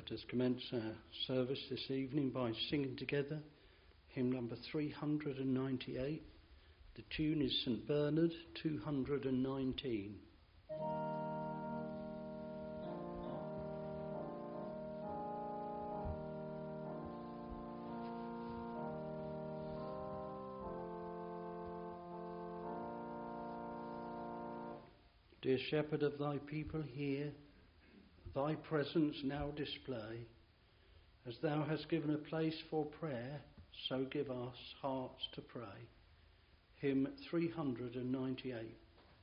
Let us commence our service this evening by singing together hymn number 398. The tune is St Bernard 219. Dear Shepherd of thy people, hear thy presence now display. As thou hast given a place for prayer, so give us hearts to pray. Hymn 398.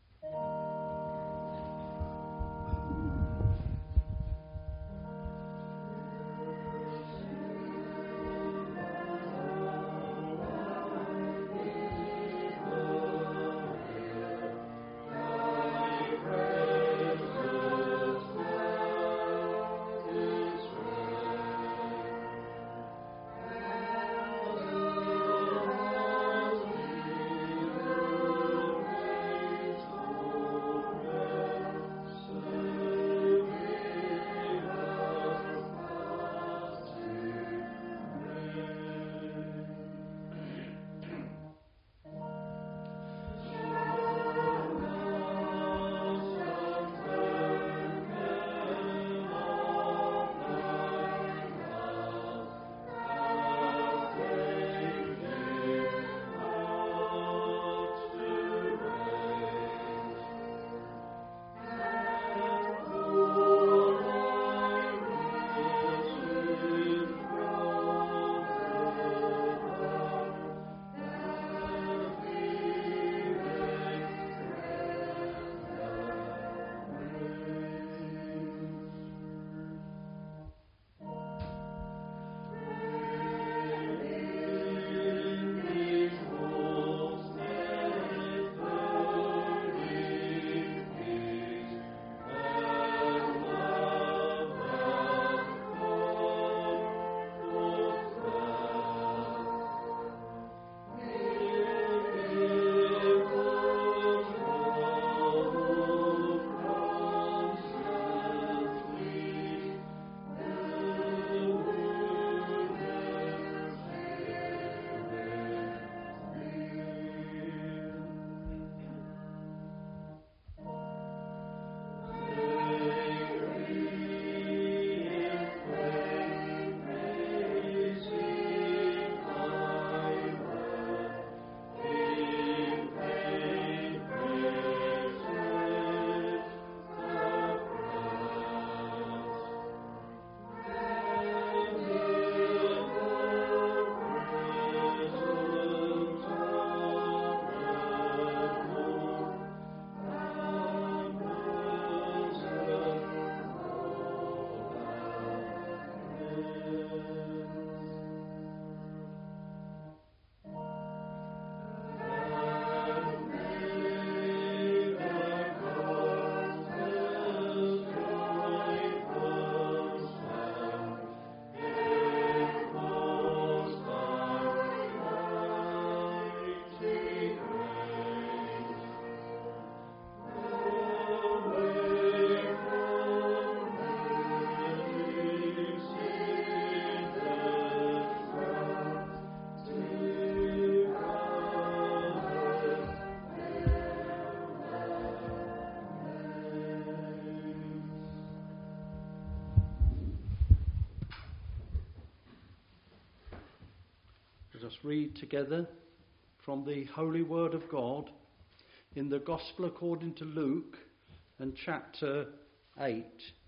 Let us read together from the Holy Word of God in the Gospel according to Luke and chapter 8.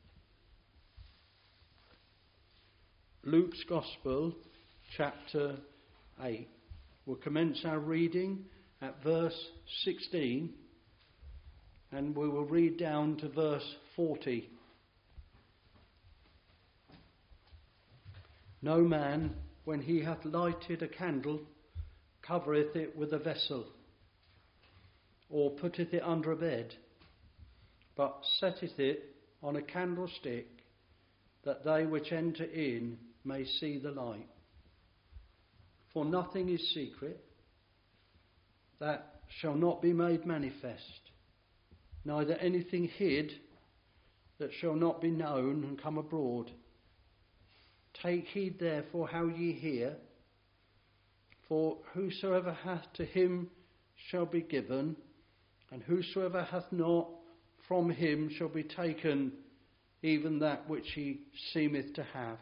Luke's Gospel, chapter 8. We'll commence our reading at verse 16 and we will read down to verse 40. No man, when he hath lighted a candle, covereth it with a vessel, or putteth it under a bed, but setteth it on a candlestick, that they which enter in may see the light. For nothing is secret that shall not be made manifest, neither anything hid that shall not be known and come abroad. Take heed therefore how ye hear. For whosoever hath, to him shall be given, and whosoever hath not, from him shall be taken even that which he seemeth to have.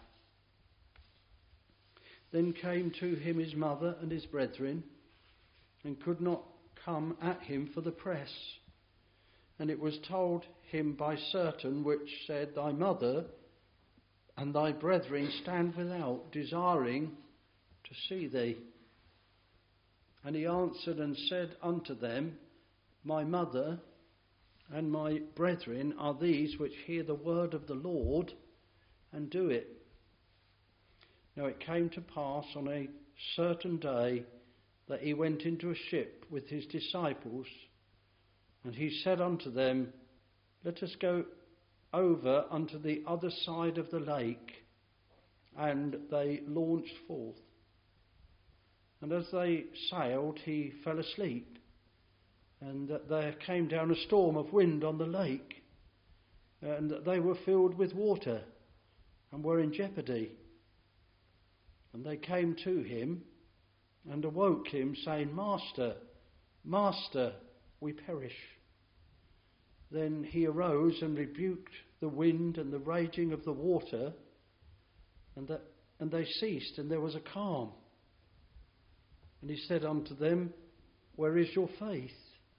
Then came to him his mother and his brethren, and could not come at him for the press. And it was told him by certain which said, Thy mother and thy brethren stand without, desiring to see thee. And he answered and said unto them, My mother and my brethren are these which hear the word of the Lord and do it. Now it came to pass on a certain day that he went into a ship with his disciples, and he said unto them, Let us go over unto the other side of the lake. And they launched forth. And as they sailed, he fell asleep. And there came down a storm of wind on the lake, and they were filled with water, and were in jeopardy. And they came to him, and awoke him, saying, Master, Master, we perish. Then he arose and rebuked the wind and the raging of the water, and they ceased, and there was a calm. And he said unto them, Where is your faith?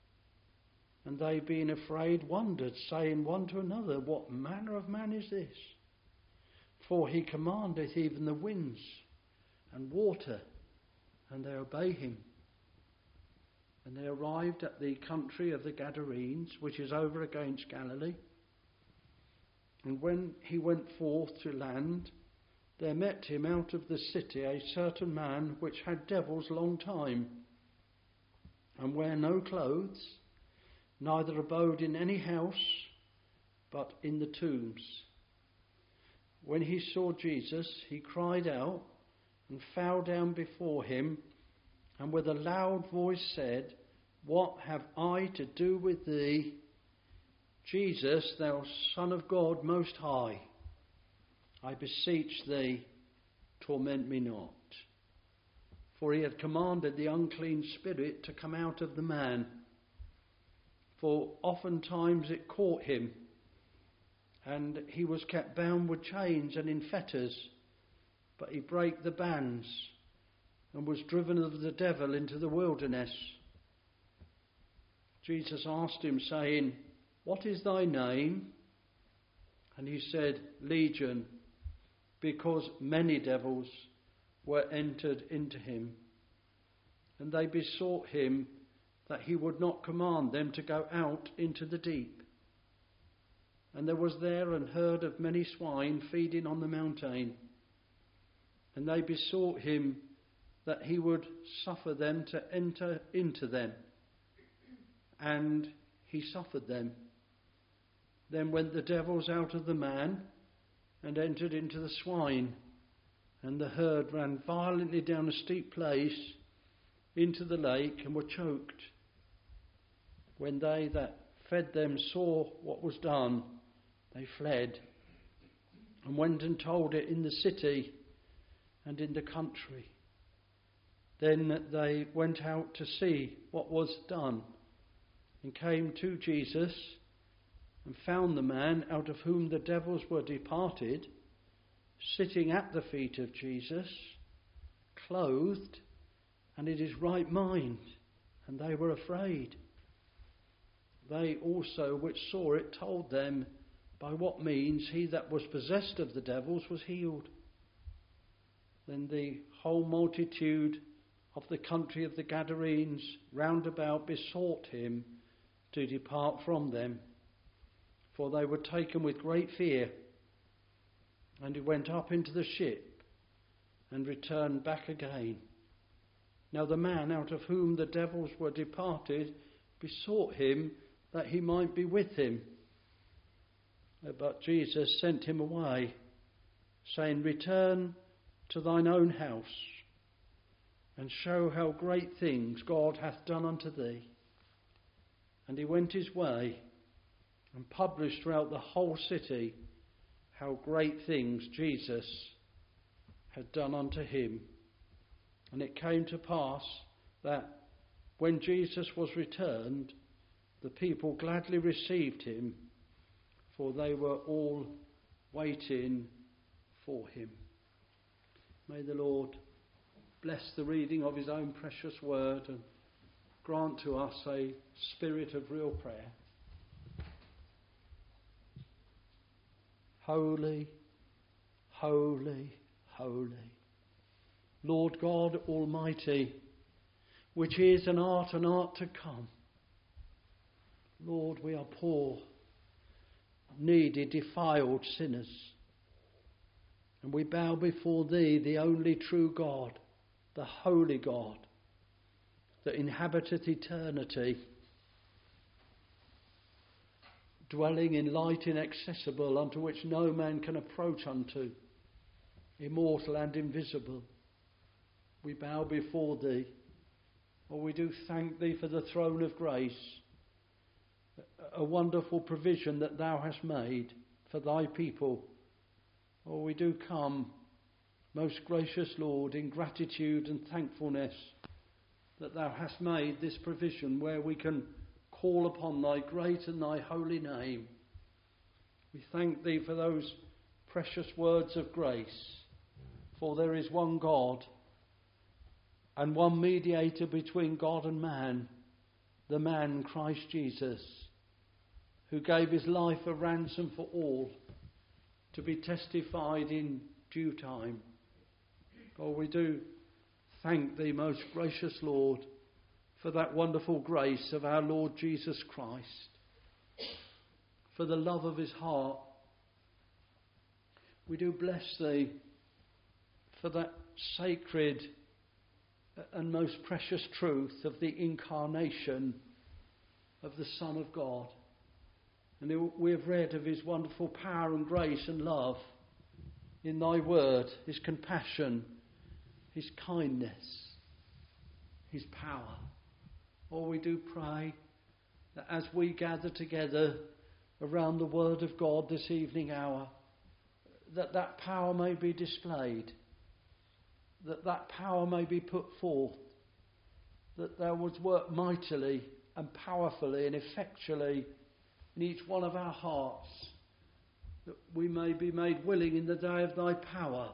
And they, being afraid, wondered, saying one to another, What manner of man is this? For he commandeth even the winds and water, and they obey him. And they arrived at the country of the Gadarenes, which is over against Galilee. And when he went forth to land, there met him out of the city a certain man which had devils long time, and wear no clothes, neither abode in any house, but in the tombs. When he saw Jesus, he cried out and fell down before him, and with a loud voice said, What have I to do with thee, Jesus, thou Son of God Most High? I beseech thee, torment me not. For he had commanded the unclean spirit to come out of the man. For oftentimes it caught him, and he was kept bound with chains and in fetters, but he brake the bands, and was driven of the devil into the wilderness. Jesus asked him, saying, What is thy name? And he said, Legion, because many devils were entered into him. And they besought him that he would not command them to go out into the deep. And there was there an herd of many swine feeding on the mountain. And they besought him that he would suffer them to enter into them. And he suffered them. Then went the devils out of the man, and entered into the swine. And the herd ran violently down a steep place into the lake, and were choked. When they that fed them saw what was done, they fled, and went and told it in the city and in the country. Then they went out to see what was done, and came to Jesus, and found the man out of whom the devils were departed, sitting at the feet of Jesus, clothed, and in his right mind, and they were afraid. They also which saw it told them by what means he that was possessed of the devils was healed. Then the whole multitude of the country of the Gadarenes round about besought him to depart from them, for they were taken with great fear. And he went up into the ship and returned back again. Now the man out of whom the devils were departed besought him that he might be with him. But Jesus sent him away, saying, Return to thine own house, and show how great things God hath done unto thee. And he went his way, and published throughout the whole city how great things Jesus had done unto him. And it came to pass that when Jesus was returned, the people gladly received him, for they were all waiting for him. May the Lord bless the reading of his own precious word and grant to us a spirit of real prayer. Holy, holy, holy, Lord God Almighty, which is and art to come. Lord, we are poor, needy, defiled sinners, and we bow before thee, the only true God, the holy God, that inhabiteth eternity, dwelling in light inaccessible, unto which no man can approach unto, immortal and invisible. We bow before thee. Oh, we do thank thee for the throne of grace, a wonderful provision that thou hast made for thy people. Oh, we do come, most gracious Lord, in gratitude and thankfulness that thou hast made this provision where we can call upon thy great and thy holy name. We thank thee for those precious words of grace. For there is one God and one mediator between God and man, the man Christ Jesus, who gave his life a ransom for all, to be testified in due time. Oh, we do thank thee, most gracious Lord, for that wonderful grace of our Lord Jesus Christ, for the love of his heart. We do bless thee for that sacred and most precious truth of the incarnation of the Son of God. And we have read of his wonderful power and grace and love in thy word, his compassion, his kindness, his power. Oh, we do pray that as we gather together around the word of God this evening hour, that power may be displayed, that power may be put forth, that thou wouldst work mightily and powerfully and effectually in each one of our hearts, that we may be made willing in the day of thy power.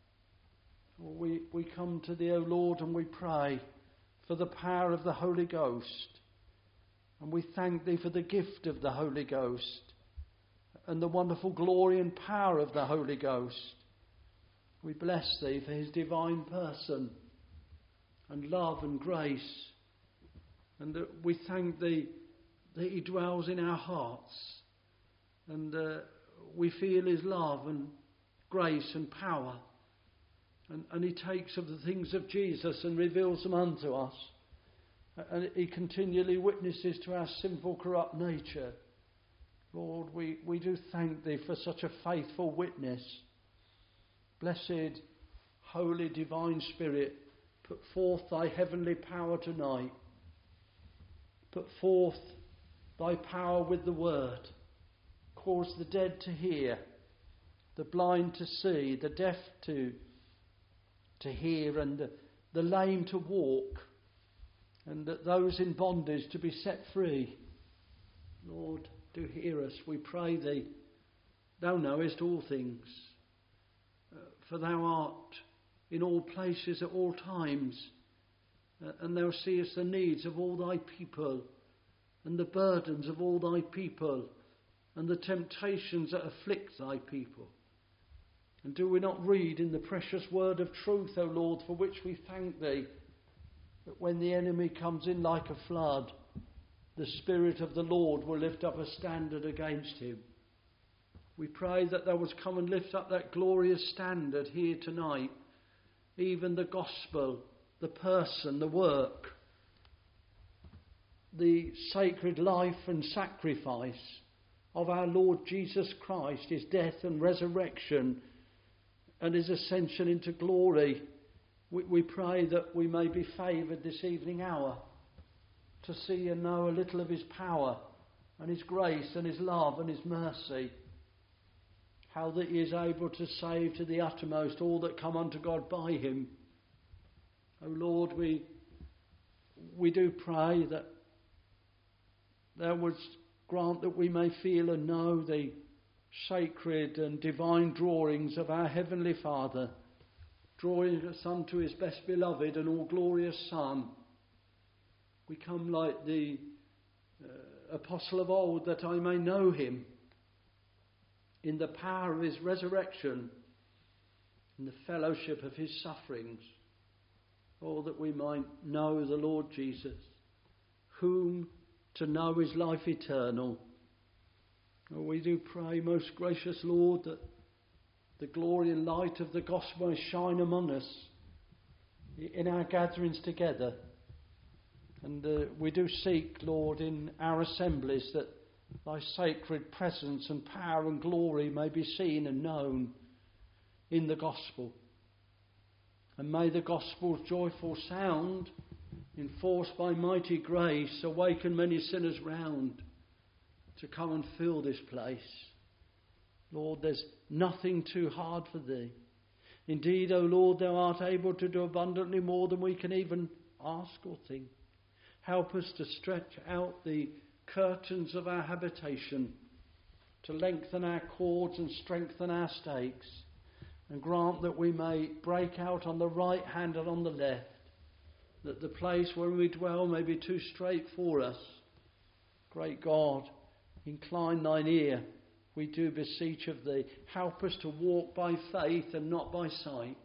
We come to thee, O Lord, and we pray for the power of the Holy Ghost. And we thank thee for the gift of the Holy Ghost and the wonderful glory and power of the Holy Ghost. We bless thee for his divine person and love and grace. And we thank thee that he dwells in our hearts. And we feel his love and grace and power. And he takes of the things of Jesus and reveals them unto us. And he continually witnesses to our sinful, corrupt nature. Lord, we do thank thee for such a faithful witness. Blessed, holy, divine Spirit, put forth thy heavenly power tonight. Put forth thy power with the word. Cause the dead to hear, the blind to see, the deaf to hear, and the lame to walk, and that those in bondage to be set free. Lord, do hear us, we pray thee. Thou knowest all things, for thou art in all places at all times, and thou seest the needs of all thy people, and the burdens of all thy people, and the temptations that afflict thy people. And do we not read in the precious word of truth, O Lord, for which we thank thee, that when the enemy comes in like a flood, the Spirit of the Lord will lift up a standard against him. We pray that thou wouldst come and lift up that glorious standard here tonight, even the gospel, the person, the work, the sacred life and sacrifice of our Lord Jesus Christ, his death and resurrection, and his ascension into glory. We pray that we may be favoured this evening hour to see and know a little of his power and his grace and his love and his mercy. how that he is able to save to the uttermost all that come unto God by him. O Lord, we do pray that thou wouldst grant that we may feel and know the sacred and divine drawings of our Heavenly Father, drawing us unto his best beloved and all glorious Son. We come like the apostle of old, that I may know him in the power of his resurrection, in the fellowship of his sufferings, or that we might know the Lord Jesus, whom to know is life eternal. Oh, we do pray, most gracious Lord, that the glory and light of the gospel may shine among us in our gatherings together. And we do seek, Lord, in our assemblies that thy sacred presence and power and glory may be seen and known in the gospel. And may the gospel's joyful sound, enforced by mighty grace, awaken many sinners round to come and fill this place. Lord, there's nothing too hard for thee. Indeed, O Lord, thou art able to do abundantly more than we can even ask or think. Help us to stretch out the curtains of our habitation, to lengthen our cords and strengthen our stakes, and grant that we may break out on the right hand and on the left, that the place where we dwell may be too strait for us. Great God, incline thine ear, we do beseech of thee. Help us to walk by faith and not by sight.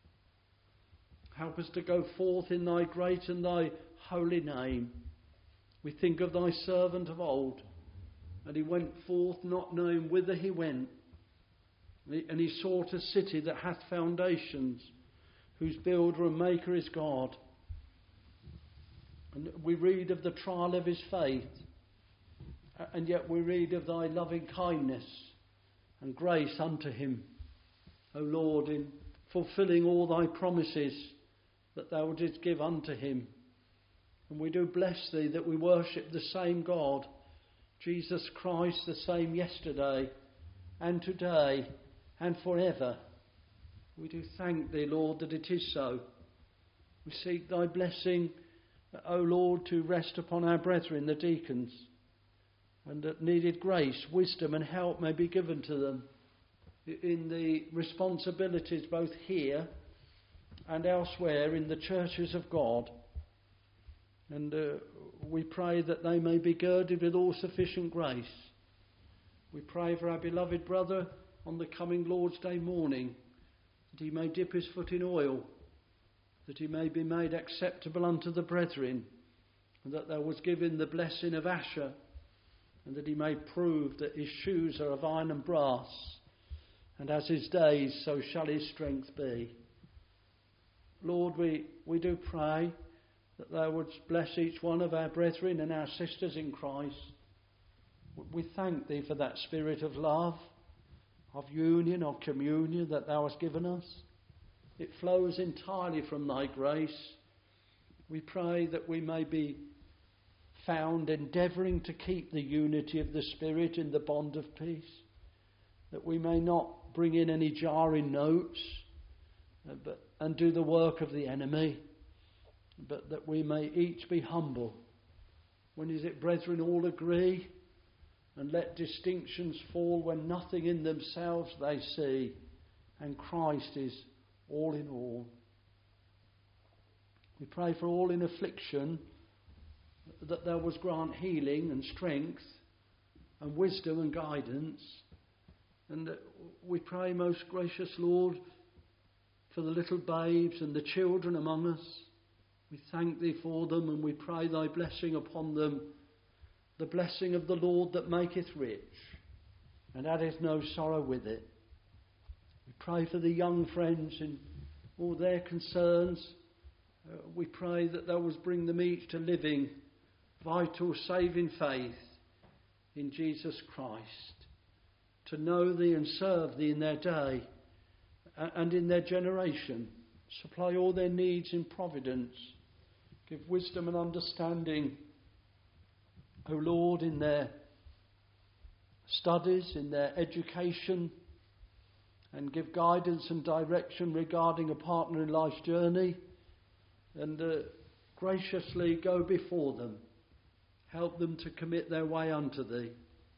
Help us to go forth in thy great and thy holy name. We think of thy servant of old, and he went forth not knowing whither he went. And he sought a city that hath foundations, whose builder and maker is God. And we read of the trial of his faith, and yet we read of thy loving kindness and grace unto him, O Lord, in fulfilling all thy promises that thou didst give unto him. And we do bless thee that we worship the same God, Jesus Christ, the same yesterday and today and forever. We do thank thee, Lord, that it is so. We seek thy blessing, O Lord, to rest upon our brethren, the deacons, and that needed grace, wisdom and help may be given to them in the responsibilities both here and elsewhere in the churches of God. And we pray that they may be girded with all sufficient grace. We pray for our beloved brother on the coming Lord's Day morning, that he may dip his foot in oil, that he may be made acceptable unto the brethren, and that there was given the blessing of Asher, and that he may prove that his shoes are of iron and brass, and as his days, so shall his strength be. Lord, we do pray that thou wouldst bless each one of our brethren and our sisters in Christ. We thank thee for that spirit of love, of union, of communion that thou hast given us. It flows entirely from thy grace. We pray that we may be found endeavouring to keep the unity of the Spirit in the bond of peace, that we may not bring in any jarring notes and do the work of the enemy, but that we may each be humble. When is it, brethren, all agree, and let distinctions fall when nothing in themselves they see, and Christ is all in all. We pray for all in affliction, that thou wouldst grant healing and strength and wisdom and guidance. And we pray, most gracious Lord, for the little babes and the children among us. We thank thee for them, and we pray thy blessing upon them, the blessing of the Lord that maketh rich and addeth no sorrow with it. We pray for the young friends in all their concerns. We pray that thou wouldst bring them each to living, vital, saving faith in Jesus Christ, to know thee and serve thee in their day and in their generation. Supply all their needs in providence. Give wisdom and understanding, O Lord, in their studies, in their education, and give guidance and direction regarding a partner in life's journey, and graciously go before them. Help them to commit their way unto Thee.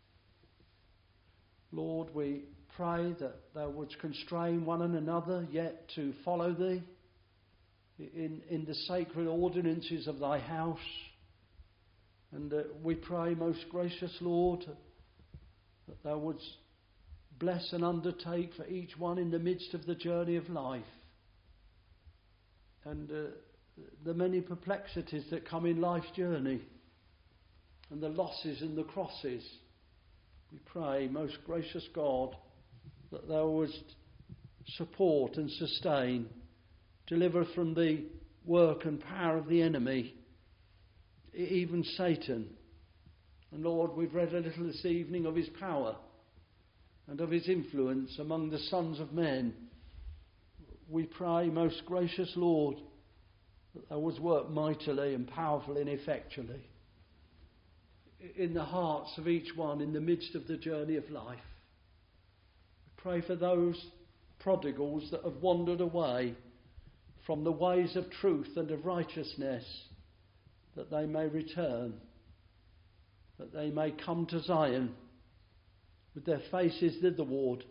Lord, we pray that Thou wouldst constrain one and another yet to follow Thee in the sacred ordinances of Thy house. And we pray, most gracious Lord, that Thou wouldst bless and undertake for each one in the midst of the journey of life. And the many perplexities that come in life's journey, and the losses and the crosses. We pray, most gracious God, that Thou wouldst support and sustain, deliver from the work and power of the enemy, even Satan. And Lord, we've read a little this evening of his power and of his influence among the sons of men. We pray, most gracious Lord, that Thou wouldst work mightily and powerfully and effectually in the hearts of each one in the midst of the journey of life. We pray for those prodigals that have wandered away from the ways of truth and of righteousness, that they may return, that they may come to Zion with their faces thitherward,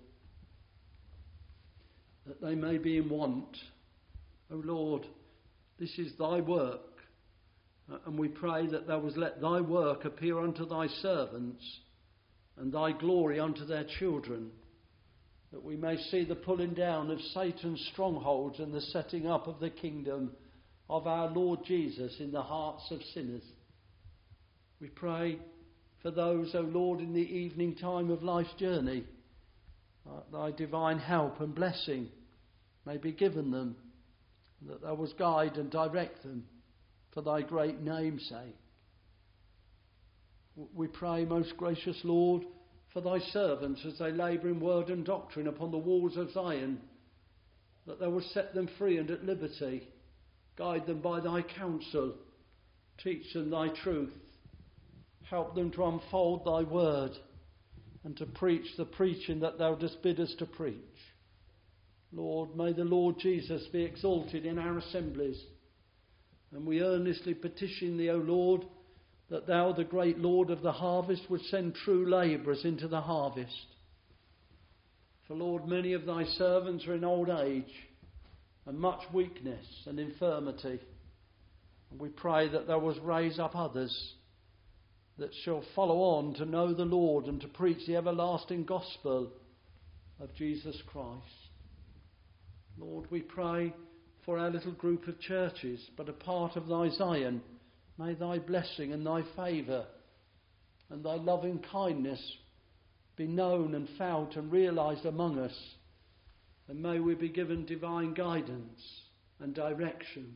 that they may be in want. O Lord, this is Thy work. And we pray that Thou wouldst let Thy work appear unto Thy servants and Thy glory unto their children, that we may see the pulling down of Satan's strongholds and the setting up of the kingdom of our Lord Jesus in the hearts of sinners. We pray for those, O Lord, in the evening time of life's journey, Thy divine help and blessing may be given them, that Thou wouldst guide and direct them for Thy great name's sake. We pray, most gracious Lord, for Thy servants as they labour in word and doctrine upon the walls of Zion, that Thou wouldst set them free and at liberty, guide them by Thy counsel, teach them Thy truth, help them to unfold Thy word and to preach the preaching that Thou dost bid us to preach. Lord, may the Lord Jesus be exalted in our assemblies. And we earnestly petition Thee, O Lord, that Thou, the great Lord of the harvest, would send true labourers into the harvest. For, Lord, many of Thy servants are in old age and much weakness and infirmity. And we pray that Thou wouldst raise up others that shall follow on to know the Lord and to preach the everlasting gospel of Jesus Christ. Lord, we pray for our little group of churches, but a part of Thy Zion. May Thy blessing and Thy favour and Thy loving kindness be known and felt and realised among us. And may we be given divine guidance and direction.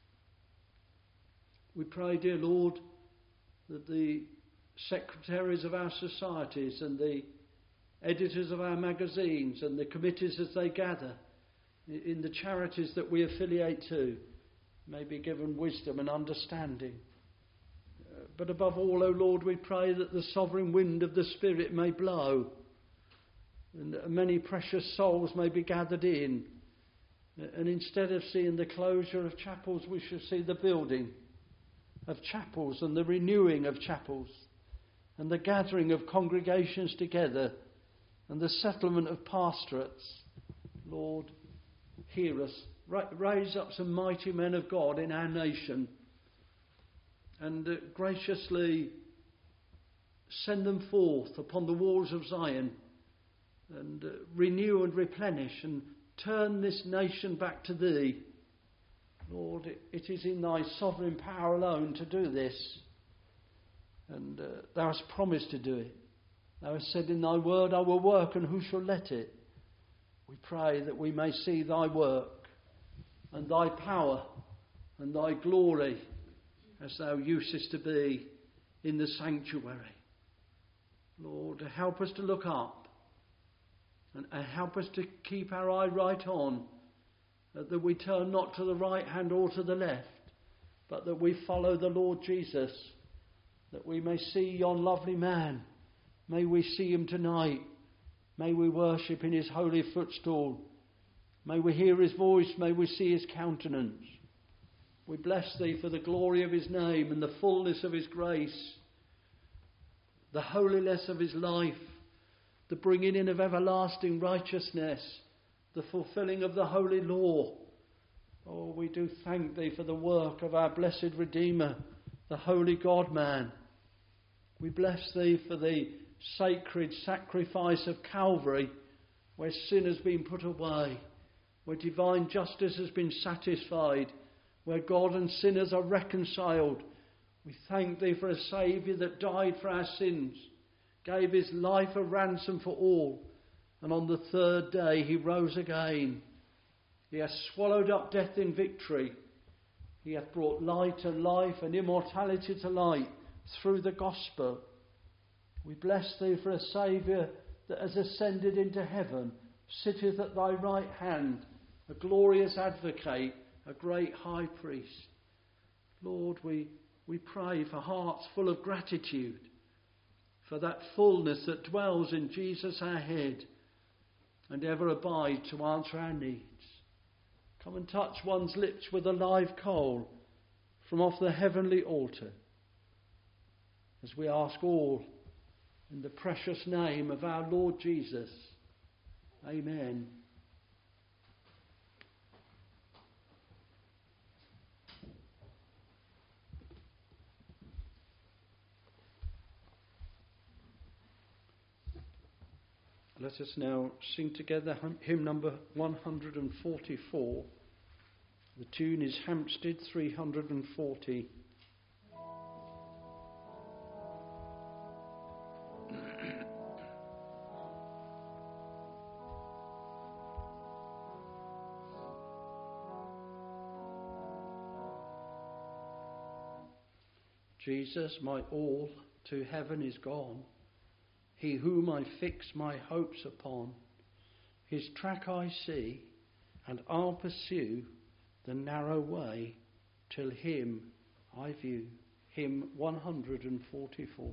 We pray, dear Lord, that the secretaries of our societies and the editors of our magazines and the committees as they gather in the charities that we affiliate to may be given wisdom and understanding. But above all, O Lord, we pray that the sovereign wind of the Spirit may blow and many precious souls may be gathered in. And instead of seeing the closure of chapels, we shall see the building of chapels and the renewing of chapels and the gathering of congregations together and the settlement of pastorates. Lord, hear us. Raise up some mighty men of God in our nation and graciously send them forth upon the walls of Zion and renew and replenish and turn this nation back to Thee. Lord, it is in Thy sovereign power alone to do this, and Thou hast promised to do it. Thou hast said in Thy word, I will work, and who shall let it? We pray that we may see Thy work and Thy power and Thy glory as Thou usest to be in the sanctuary. Lord, help us to look up and help us to keep our eye right on, that we turn not to the right hand or to the left, but that we follow the Lord Jesus, that we may see yon lovely man. May we see him tonight. May we worship in his holy footstool. May we hear his voice. May we see his countenance. We bless thee for the glory of his name and the fullness of his grace, the holiness of his life, the bringing in of everlasting righteousness, the fulfilling of the holy law. Oh, we do thank thee for the work of our blessed Redeemer, the holy God-man. We bless thee for the sacred sacrifice of Calvary, where sin has been put away, where divine justice has been satisfied, where God and sinners are reconciled. We thank thee for a Saviour that died for our sins, gave his life a ransom for all, and on the third day he rose again. He has swallowed up death in victory. He hath brought light and life and immortality to light through the gospel. We bless thee for a Saviour that has ascended into heaven, sitteth at thy right hand, a glorious advocate, a great high priest. Lord, we pray for hearts full of gratitude, for that fullness that dwells in Jesus our head, and ever abide to answer our needs. Come and touch one's lips with a live coal from off the heavenly altar, as we ask all in the precious name of our Lord Jesus. Amen. Let us now sing together hymn number 144. The tune is Hampstead 340. Jesus, my all, to heaven is gone. He whom I fix my hopes upon, his track I see, and I'll pursue the narrow way till him I view. Hymn 144.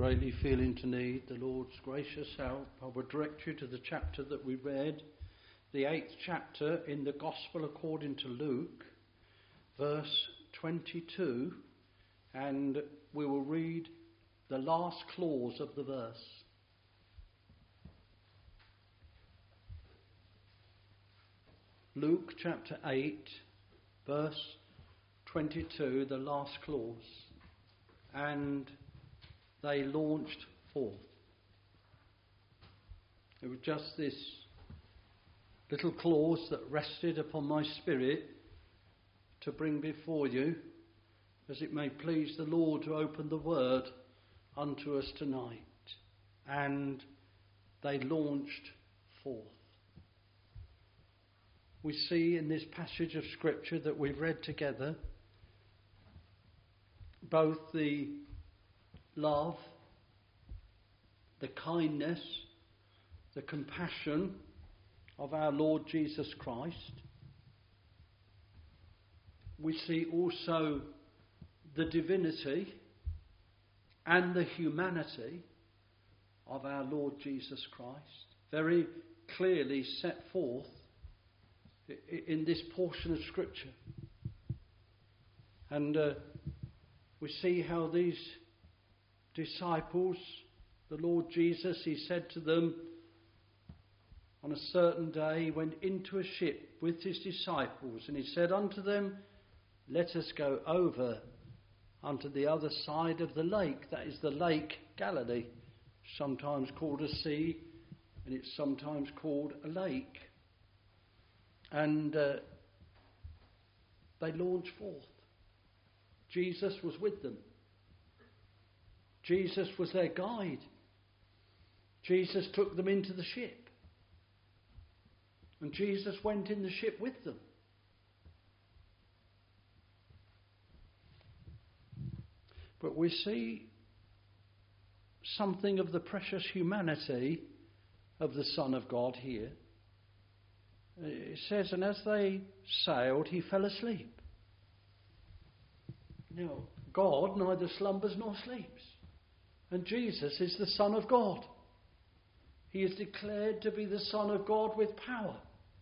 greatly feeling to need the Lord's gracious help, I would direct you to the chapter that we read, the 8th chapter in the Gospel according to Luke, verse 22, and we will read the last clause of the verse. Luke chapter 8, verse 22, the last clause. And they launched forth. It was just this little clause that rested upon my spirit to bring before you, as it may please the Lord to open the word unto us tonight. And they launched forth. We see in this passage of Scripture that we've read together both the love, the kindness, the compassion of our Lord Jesus Christ. We see also the divinity and the humanity of our Lord Jesus Christ, very clearly set forth in this portion of Scripture. And we see how these disciples, the Lord Jesus, he said to them on a certain day, he went into a ship with his disciples, and he said unto them, let us go over unto the other side of the lake. That is the Lake Galilee, sometimes called a sea, and it's sometimes called a lake. And they launched forth. Jesus was with them. Jesus was their guide. Jesus took them into the ship. And Jesus went in the ship with them. But we see something of the precious humanity of the Son of God here. It says, and as they sailed, he fell asleep. Now, God neither slumbers nor sleeps. And Jesus is the Son of God. He is declared to be the Son of God with power.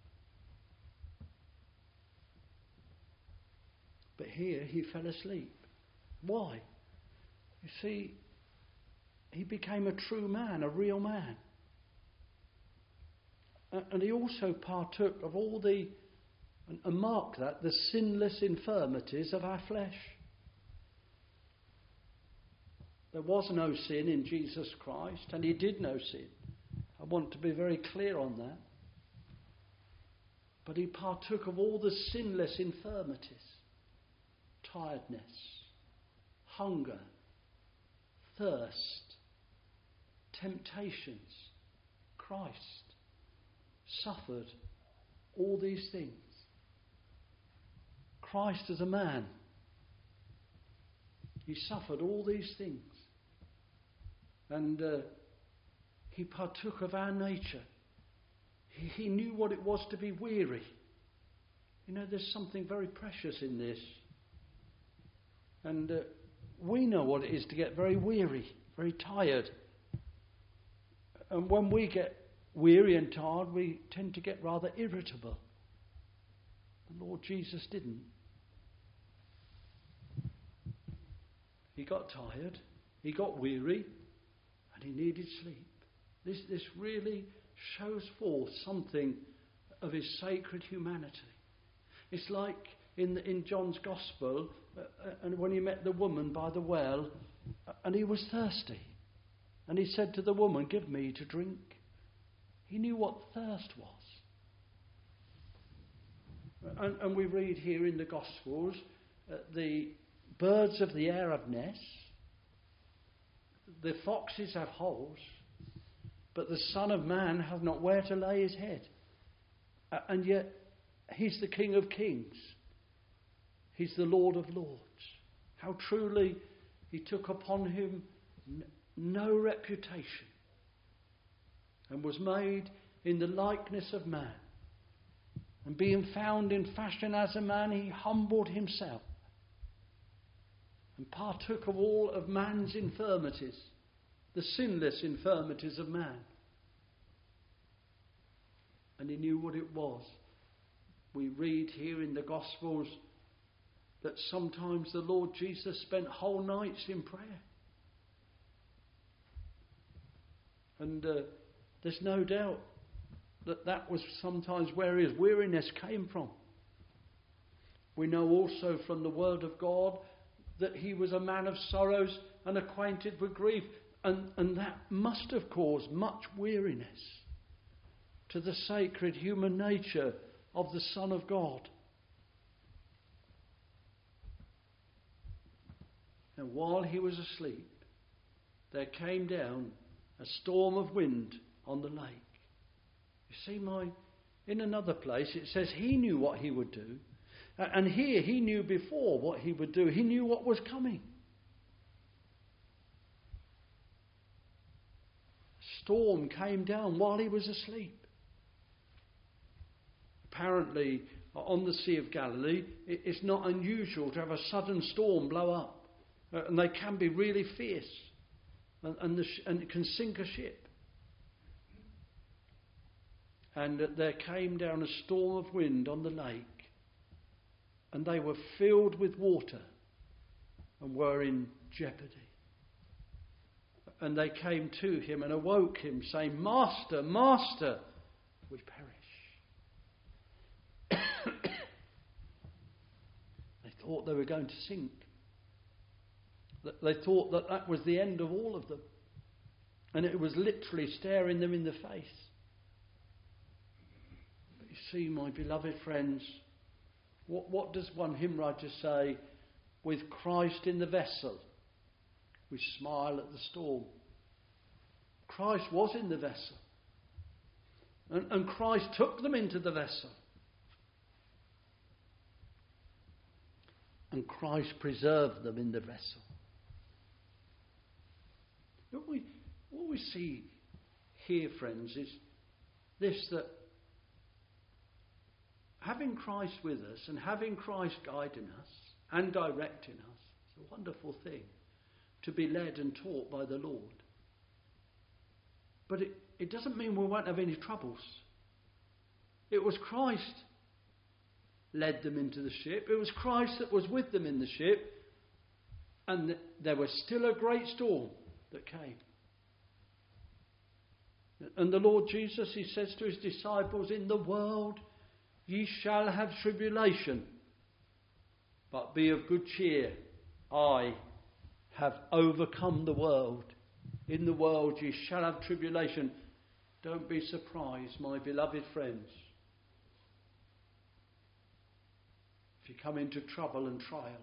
But here he fell asleep. Why? You see, he became a true man, a real man. And he also partook of all the, and mark that, the sinless infirmities of our flesh. There was no sin in Jesus Christ, and he did no sin. I want to be very clear on that. But he partook of all the sinless infirmities. Tiredness, hunger, thirst, temptations. Christ suffered all these things. Christ as a man, he suffered all these things. And he partook of our nature. He knew what it was to be weary. You know, there's something very precious in this. And we know what it is to get very weary, very tired. And when we get weary and tired, we tend to get rather irritable. The Lord Jesus didn't. He got tired, he got weary, and he needed sleep. This really shows forth something of his sacred humanity. It's like in John's Gospel, and when he met the woman by the well, and he was thirsty. And he said to the woman, give me to drink. He knew what thirst was. And we read here in the Gospels, the birds of the air have nests, the foxes have holes, but the Son of Man hath not where to lay his head. And yet, he's the King of Kings. He's the Lord of Lords. How truly he took upon him no reputation and was made in the likeness of man. And being found in fashion as a man, he humbled himself and partook of all of man's infirmities the sinless infirmities of man. And he knew what it was. We read here in the Gospels that sometimes the Lord Jesus spent whole nights in prayer. And there's no doubt that was sometimes where his weariness came from. We know also from the Word of God that he was a man of sorrows and acquainted with grief. And that must have caused much weariness to the sacred human nature of the Son of God. And while he was asleep, there came down a storm of wind on the lake. You see, in another place it says he knew what he would do. And here he knew before what he would do. He knew what was coming. Storm came down while he was asleep. Apparently, on the Sea of Galilee, it's not unusual to have a sudden storm blow up. And they can be really fierce. And it can sink a ship. And there came down a storm of wind on the lake. And they were filled with water and were in jeopardy. And they came to him and awoke him, saying, Master, Master, we perish. They thought they were going to sink. They thought that was the end of all of them. And it was literally staring them in the face. But you see, my beloved friends, what does one hymn writer say? With Christ in the vessel, we smile at the storm. Christ was in the vessel. And Christ took them into the vessel. And Christ preserved them in the vessel. What we see here, friends, is this, that having Christ with us and having Christ guiding us and directing us, it's a wonderful thing to be led and taught by the Lord. But it doesn't mean we won't have any troubles. It was Christ led them into the ship. It was Christ that was with them in the ship. And there was still a great storm that came. And the Lord Jesus, he says to his disciples, in the world ye shall have tribulation, but be of good cheer. I have overcome the world. In the world ye shall have tribulation. Don't be surprised, my beloved friends, if you come into trouble and trial.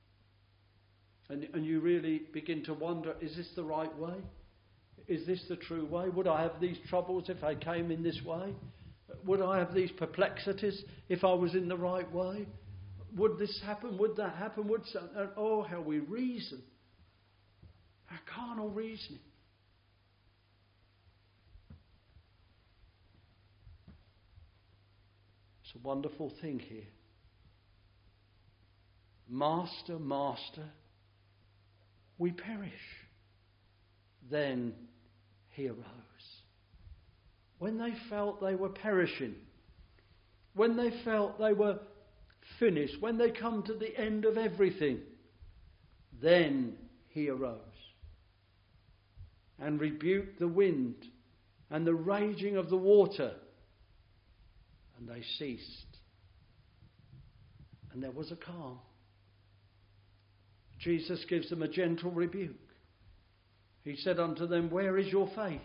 And you really begin to wonder, is this the right way? Is this the true way? Would I have these troubles if I came in this way? Would I have these perplexities if I was in the right way? Would this happen? Would that happen? Oh, how we reason. Our carnal reasoning. It's a wonderful thing here. Master, Master, we perish. Then he arose. When they felt they were perishing, when they felt they were finished, when they come to the end of everything, then he arose and rebuked the wind and the raging of the water, and they ceased. And there was a calm. Jesus gives them a gentle rebuke. He said unto them, where is your faith?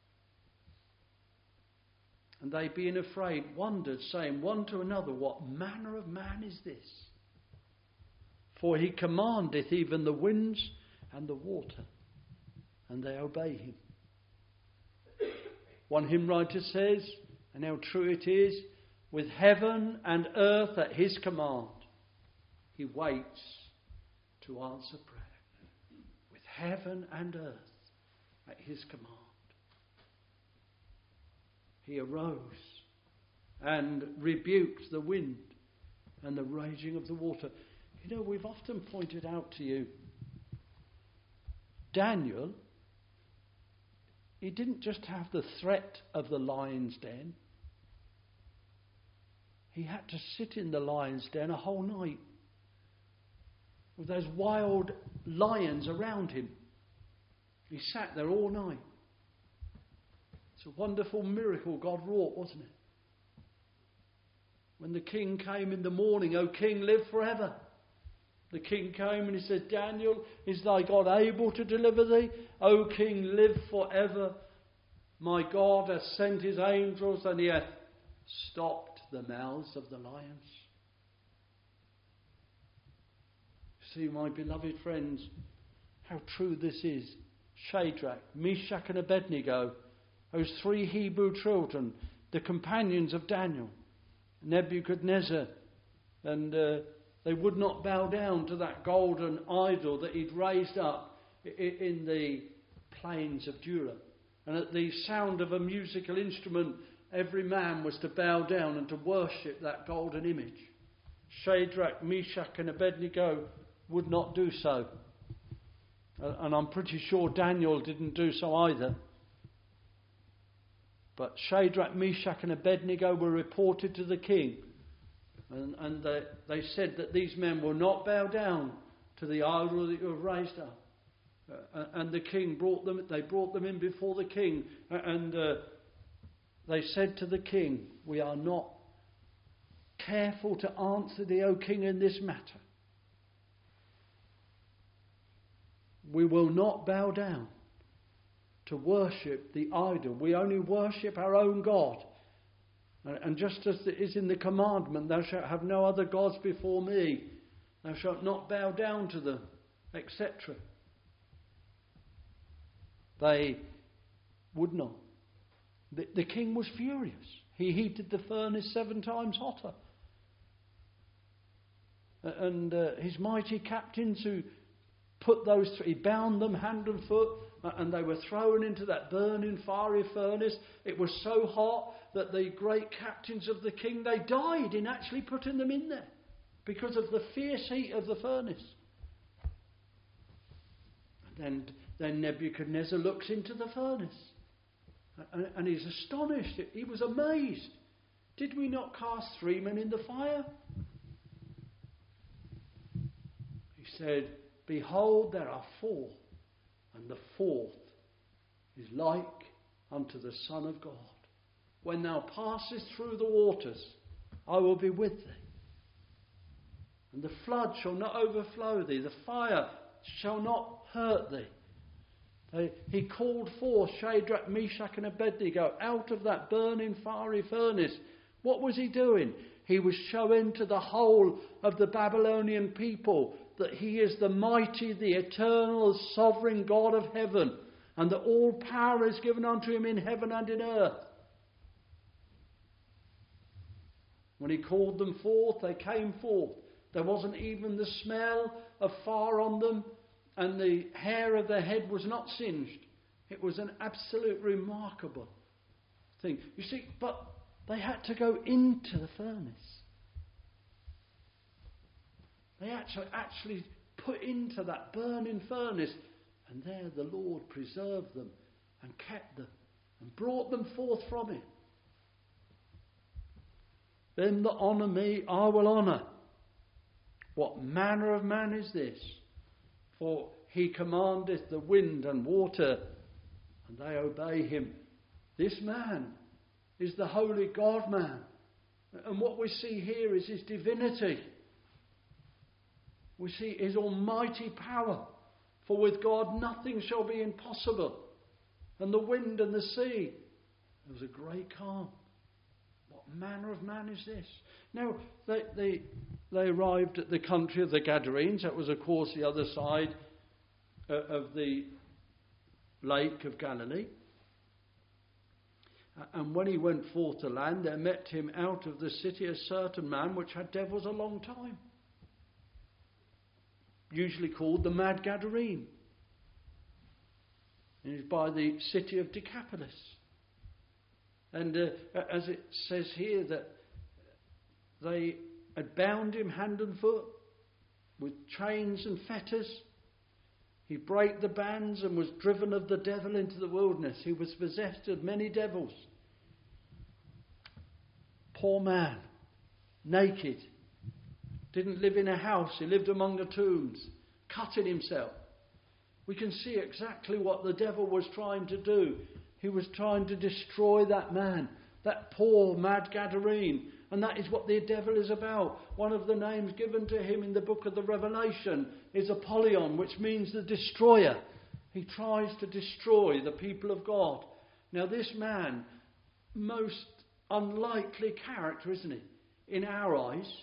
And they, being afraid, wondered, saying one to another, what manner of man is this? For he commandeth even the winds and the water, and they obey him. One hymn writer says, and how true it is, with heaven and earth at his command, he waits to answer prayer. With heaven and earth at his command. He arose and rebuked the wind and the raging of the water. You know, we've often pointed out to you, Daniel he didn't just have the threat of the lion's den. He had to sit in the lion's den a whole night with those wild lions around him. He sat there all night. It's a wonderful miracle God wrought, wasn't it? When the king came in the morning, "O king, live forever." The king came and he said, "Daniel, is thy God able to deliver thee? O king, live forever. My God hath sent his angels and he hath stopped the mouths of the lions." See, my beloved friends, how true this is. Shadrach, Meshach and Abednego, those three Hebrew children, the companions of Daniel, Nebuchadnezzar, and they would not bow down to that golden idol that he'd raised up in the plains of Dura. And at the sound of a musical instrument, every man was to bow down and to worship that golden image. Shadrach, Meshach and Abednego would not do so. And I'm pretty sure Daniel didn't do so either. But Shadrach, Meshach and Abednego were reported to the king. And they said that these men will not bow down to the idol that you have raised up. And the king brought them in before the king. And they said to the king, "We are not careful to answer thee, O king, in this matter. We will not bow down to worship the idol. We only worship our own God. And just as it is in the commandment, thou shalt have no other gods before me. Thou shalt not bow down to them," etc. They would not. The king was furious. He heated the furnace 7 times hotter. And his mighty captains who put those three, he bound them hand and foot, and they were thrown into that burning fiery furnace. It was so hot that the great captains of the king, they died in actually putting them in there because of the fierce heat of the furnace. And then Nebuchadnezzar looks into the furnace and he's astonished. He was amazed. "Did we not cast 3 men in the fire?" He said, "Behold, there are 4, and the 4th is like unto the Son of God. When thou passest through the waters, I will be with thee. And the flood shall not overflow thee, the fire shall not hurt thee." He called forth Shadrach, Meshach and Abednego out of that burning fiery furnace. What was he doing? He was showing to the whole of the Babylonian people that he is the mighty, the eternal, sovereign God of heaven, and that all power is given unto him in heaven and in earth. When he called them forth, they came forth. There wasn't even the smell of fire on them, and the hair of their head was not singed. It was an absolute remarkable thing. You see, but they had to go into the furnace. They actually put into that burning furnace, and there the Lord preserved them and kept them and brought them forth from it. "Them that honour me, I will honour. What manner of man is this? For he commandeth the wind and water, and they obey him." This man is the holy God-man. And what we see here is his divinity. We see his almighty power. For with God nothing shall be impossible. And the wind and the sea, there was a great calm. What manner of man is this? Now, they arrived at the country of the Gadarenes. That was, of course, the other side of the Lake of Galilee. And when he went forth to land, there met him out of the city a certain man which had devils a long time, usually called the Mad Gadarene. And he's by the city of Decapolis. And as it says here, that they had bound him hand and foot with chains and fetters. He brake the bands and was driven of the devil into the wilderness. He was possessed of many devils. Poor man, naked, didn't live in a house. He lived among the tombs, cutting himself. We can see exactly what the devil was trying to do. He was trying to destroy that man, that poor mad Gadarene. And that is what the devil is about. One of the names given to him in the book of the Revelation is Apollyon, which means the destroyer. He tries to destroy the people of God. Now this man, most unlikely character, isn't he? In our eyes,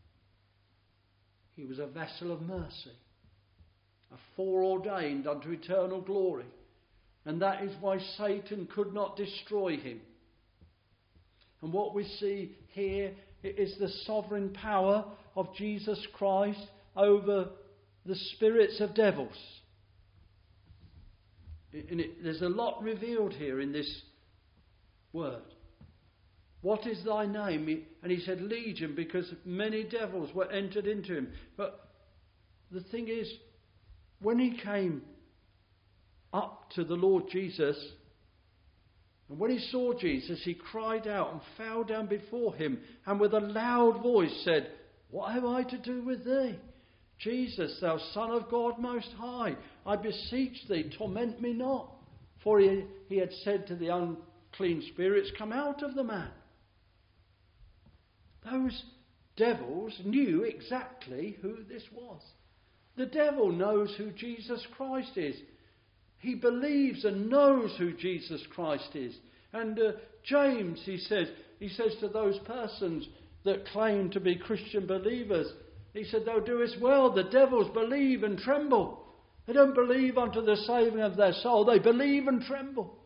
he was a vessel of mercy, a foreordained unto eternal glory. And that is why Satan could not destroy him. And what we see here is the sovereign power of Jesus Christ over the spirits of devils. There's a lot revealed here in this word. What is thy name? And he said Legion, because many devils were entered into him. But the thing is, when he came up to the Lord Jesus, and when he saw Jesus, he cried out and fell down before him, and with a loud voice said, What have I to do with thee? Jesus, thou Son of God Most High, I beseech thee, torment me not. For he had said to the unclean spirits, Come out of the man. Those devils knew exactly who this was. The devil knows who Jesus Christ is. He believes and knows who Jesus Christ is. And James, he says to those persons that claim to be Christian believers, he said, Thou doest well. The devils believe and tremble. They don't believe unto the saving of their soul. They believe and tremble.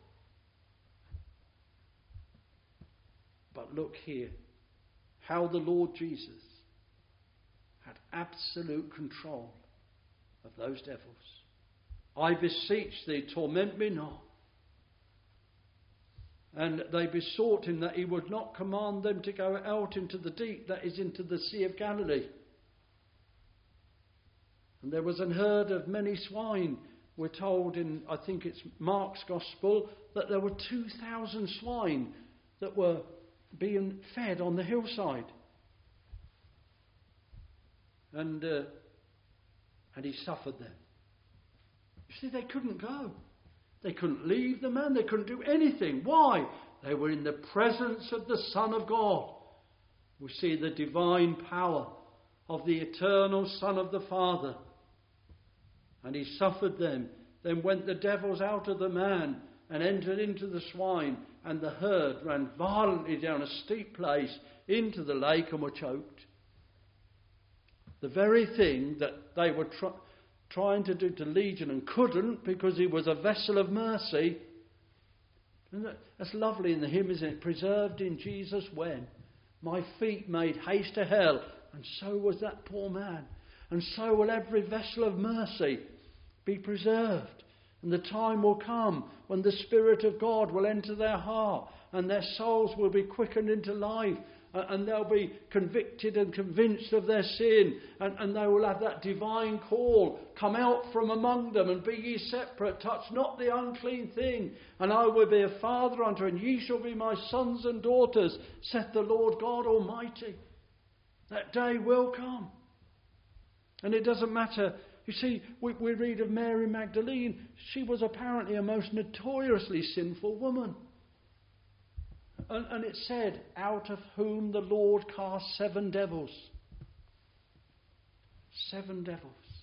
But look here, how the Lord Jesus had absolute control of those devils. I beseech thee, torment me not. And they besought him that he would not command them to go out into the deep, that is, into the Sea of Galilee. And there was an herd of many swine. We're told in, I think it's Mark's Gospel, that there were 2,000 swine that were being fed on the hillside. And he suffered them. You see, they couldn't go. They couldn't leave the man. They couldn't do anything. Why? They were in the presence of the Son of God. We see the divine power of the eternal Son of the Father. And he suffered them. Then went the devils out of the man and entered into the swine. And the herd ran violently down a steep place into the lake and were choked. The very thing that they were trying to do to Legion and couldn't, because he was a vessel of mercy. And that's lovely in the hymn, isn't it? Preserved in Jesus when my feet made haste to hell. And so was that poor man. And so will every vessel of mercy be preserved. And the time will come when the Spirit of God will enter their heart and their souls will be quickened into life. And they'll be convicted and convinced of their sin. And they will have that divine call. Come out from among them and be ye separate. Touch not the unclean thing. And I will be a father unto you, and ye shall be my sons and daughters, saith the Lord God Almighty. That day will come. And it doesn't matter. You see, we read of Mary Magdalene. She was apparently a most notoriously sinful woman. And it said, out of whom the Lord cast 7 devils. 7 devils.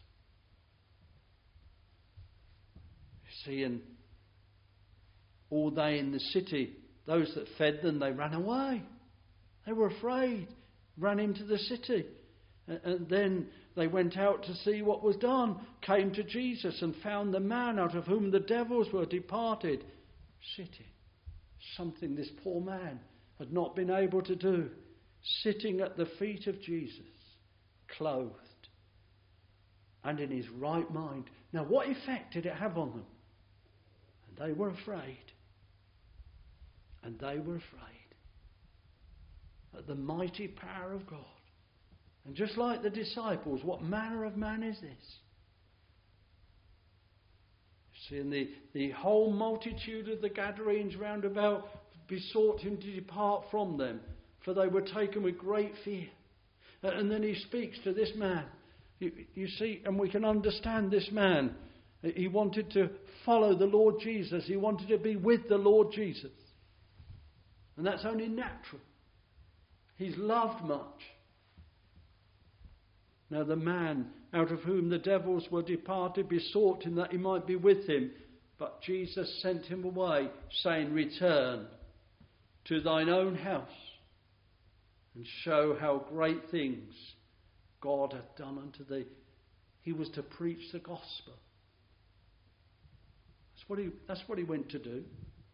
You see, and all they in the city, those that fed them, they ran away. They were afraid, ran into the city. And then they went out to see what was done, came to Jesus and found the man out of whom the devils were departed, sitting. Something this poor man had not been able to do, sitting at the feet of Jesus, clothed and in his right mind. Now, what effect did it have on them? And they were afraid. And they were afraid at the mighty power of God. And just like the disciples, what manner of man is this? See, and the whole multitude of the Gadarenes round about besought him to depart from them, for they were taken with great fear. And then he speaks to this man. You see, and we can understand this man. He wanted to follow the Lord Jesus. He wanted to be with the Lord Jesus. And that's only natural. He's loved much. Now the man out of whom the devils were departed besought him that he might be with him. But Jesus sent him away, saying, Return to thine own house and show how great things God hath done unto thee. He was to preach the gospel. That's what he went to do.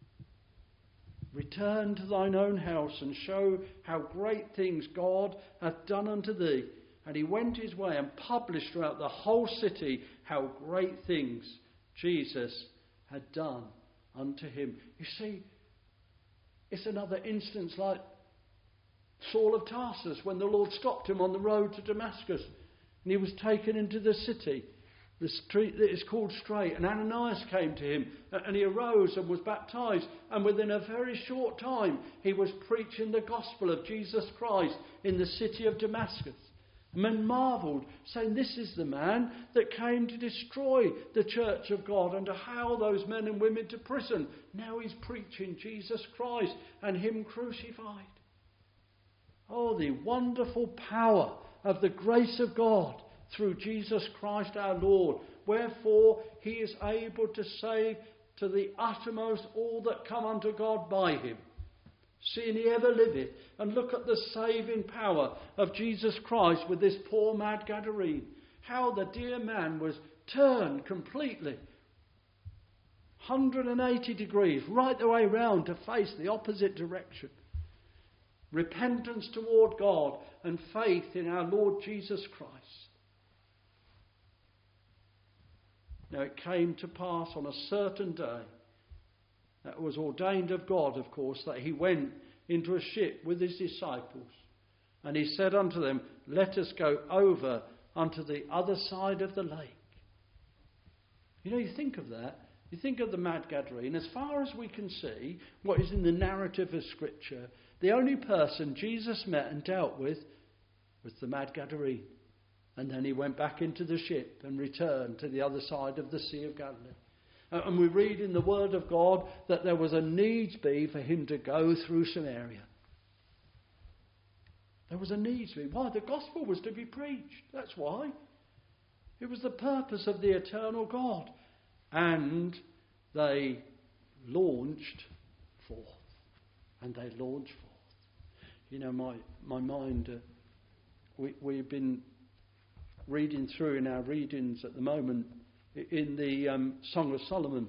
Return to thine own house and show how great things God hath done unto thee. And he went his way and published throughout the whole city how great things Jesus had done unto him. You see, it's another instance like Saul of Tarsus, when the Lord stopped him on the road to Damascus and he was taken into the city, the street that is called Straight, and Ananias came to him and he arose and was baptized, and within a very short time he was preaching the gospel of Jesus Christ in the city of Damascus. Men marvelled, saying, This is the man that came to destroy the church of God and to hale those men and women to prison. Now he's preaching Jesus Christ and him crucified. Oh, the wonderful power of the grace of God through Jesus Christ our Lord. Wherefore he is able to save to the uttermost all that come unto God by him, seeing he ever liveth. And look at the saving power of Jesus Christ with this poor mad Gadarene. How the dear man was turned completely 180 degrees, right the way round to face the opposite direction. Repentance toward God and faith in our Lord Jesus Christ. Now it came to pass on a certain day, that was ordained of God, of course, that he went into a ship with his disciples. And he said unto them, Let us go over unto the other side of the lake. You know, you think of that. You think of the mad Gadarene. As far as we can see, what is in the narrative of Scripture, the only person Jesus met and dealt with was the mad Gadarene. And then he went back into the ship and returned to the other side of the Sea of Galilee. And we read in the Word of God that there was a needs be for him to go through Samaria. There was a needs be. Why? The gospel was to be preached. That's why. It was the purpose of the eternal God. And they launched forth. And they launched forth. You know, my mind, we've been reading through in our readings at the moment in the Song of Solomon.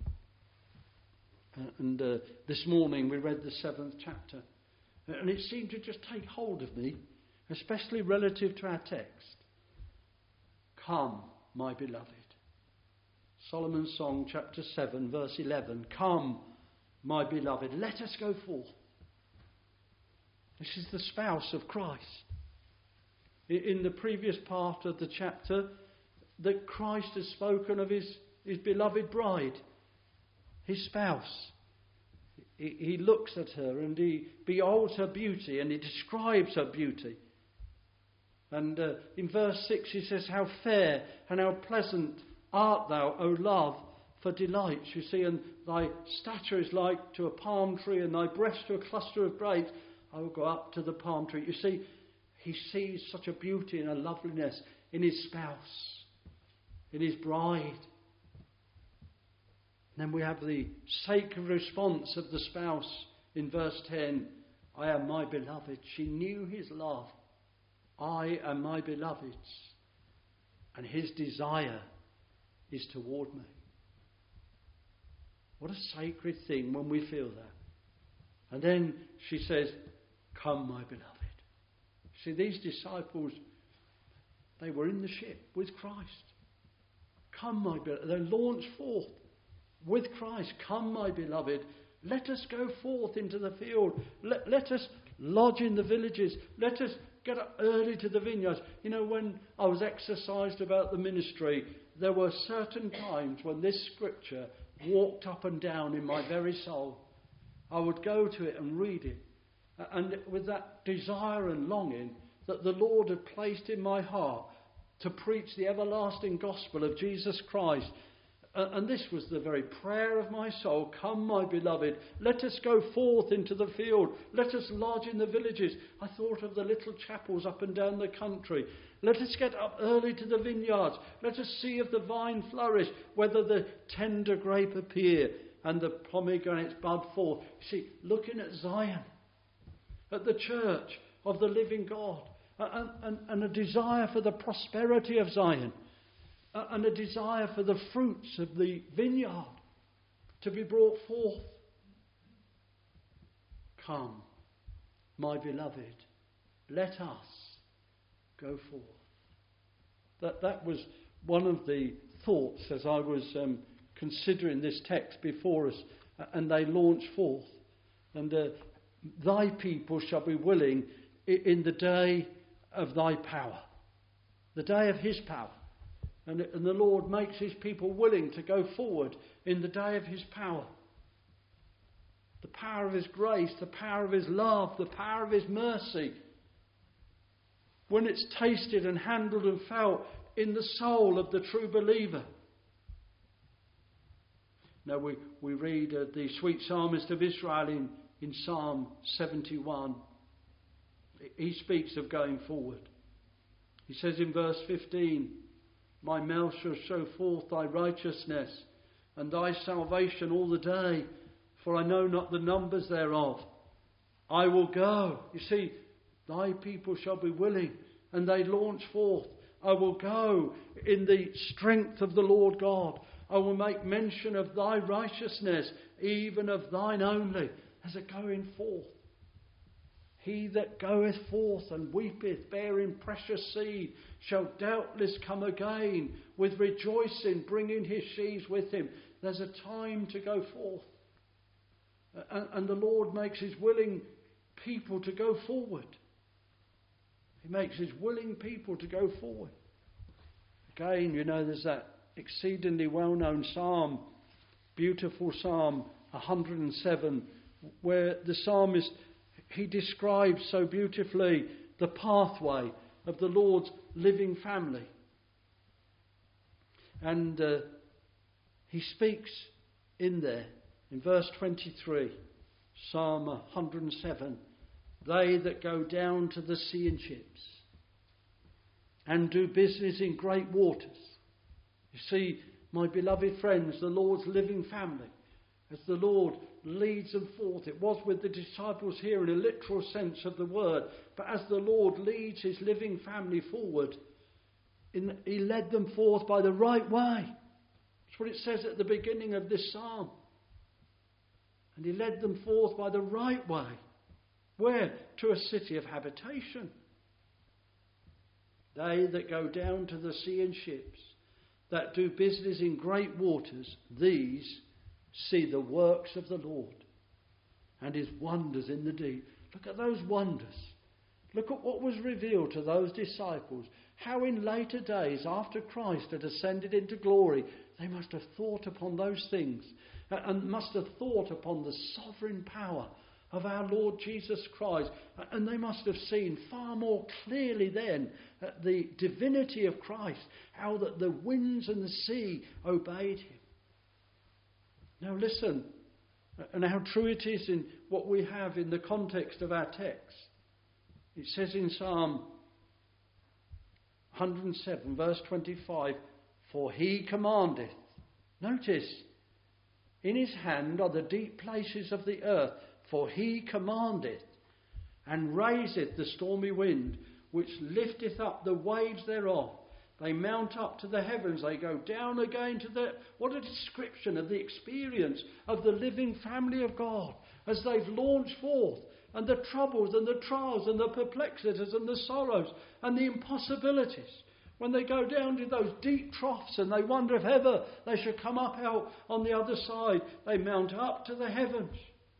And this morning we read the 7th chapter. And it seemed to just take hold of me, especially relative to our text. Come, my beloved. Solomon's Song, chapter 7, verse 11. Come, my beloved, let us go forth. This is the spouse of Christ. In the previous part of the chapter, that Christ has spoken of his beloved bride, his spouse. He looks at her and he beholds her beauty and he describes her beauty. And in verse 6 he says, How fair and how pleasant art thou, O love, for delights. You see, and thy stature is like to a palm tree and thy breast to a cluster of grapes. I will go up to the palm tree. You see, he sees such a beauty and a loveliness in his spouse, in his bride. And then we have the sacred response of the spouse in verse 10. I am my beloved. She knew his love. I am my beloved's. And his desire is toward me. What a sacred thing when we feel that. And then she says, Come, my beloved. See, these disciples, they were in the ship with Christ. Come, my beloved. They launched forth with Christ. Come, my beloved. Let us go forth into the field. Let us lodge in the villages. Let us get up early to the vineyards. You know, when I was exercised about the ministry, there were certain times when this scripture walked up and down in my very soul. I would go to it and read it. And with that desire and longing that the Lord had placed in my heart to preach the everlasting gospel of Jesus Christ. And this was the very prayer of my soul. Come, my beloved, let us go forth into the field. Let us lodge in the villages. I thought of the little chapels up and down the country. Let us get up early to the vineyards. Let us see if the vine flourish, whether the tender grape appear and the pomegranates bud forth. See, looking at Zion, at the church of the living God, and a desire for the prosperity of Zion, and a desire for the fruits of the vineyard to be brought forth. Come, my beloved, let us go forth. That was one of the thoughts as I was considering this text before us, and they launch forth. And thy people shall be willing in the day of thy power, the day of his power. And the Lord makes his people willing to go forward in the day of his power. The power of his grace, the power of his love, the power of his mercy. When it's tasted and handled and felt in the soul of the true believer. Now we read the sweet psalmist of Israel in Psalm 71. He speaks of going forward. He says in verse 15, my mouth shall show forth thy righteousness and thy salvation all the day, for I know not the numbers thereof. I will go. You see, thy people shall be willing, and they launch forth. I will go in the strength of the Lord God. I will make mention of thy righteousness, even of thine only. There's a going forth. He that goeth forth and weepeth, bearing precious seed, shall doubtless come again with rejoicing, bringing his sheaves with him. There's a time to go forth. And the Lord makes his willing people to go forward. He makes his willing people to go forward. Again, you know, there's that exceedingly well-known psalm, beautiful Psalm 107, where the psalmist, he describes so beautifully the pathway of the Lord's living family. And he speaks in there, in verse 23, Psalm 107, they that go down to the sea in ships and do business in great waters. You see, my beloved friends, the Lord's living family, as the Lord leads them forth. It was with the disciples here in a literal sense of the word, but as the Lord leads his living family forward, he led them forth by the right way. That's what it says at the beginning of this psalm. And he led them forth by the right way. Where? To a city of habitation. They that go down to the sea in ships, that do business in great waters, these see the works of the Lord and his wonders in the deep. Look at those wonders. Look at what was revealed to those disciples. How in later days, after Christ had ascended into glory, they must have thought upon those things and must have thought upon the sovereign power of our Lord Jesus Christ. And they must have seen far more clearly then the divinity of Christ, how that the winds and the sea obeyed him. Now listen, and how true it is in what we have in the context of our text. It says in Psalm 107, verse 25, for he commandeth. Notice, in his hand are the deep places of the earth, for he commandeth, and raiseth the stormy wind, which lifteth up the waves thereof. They mount up to the heavens, they go down again to the... What a description of the experience of the living family of God as they've launched forth, and the troubles and the trials and the perplexities and the sorrows and the impossibilities. When they go down to those deep troughs and they wonder if ever they should come up out on the other side, they mount up to the heavens.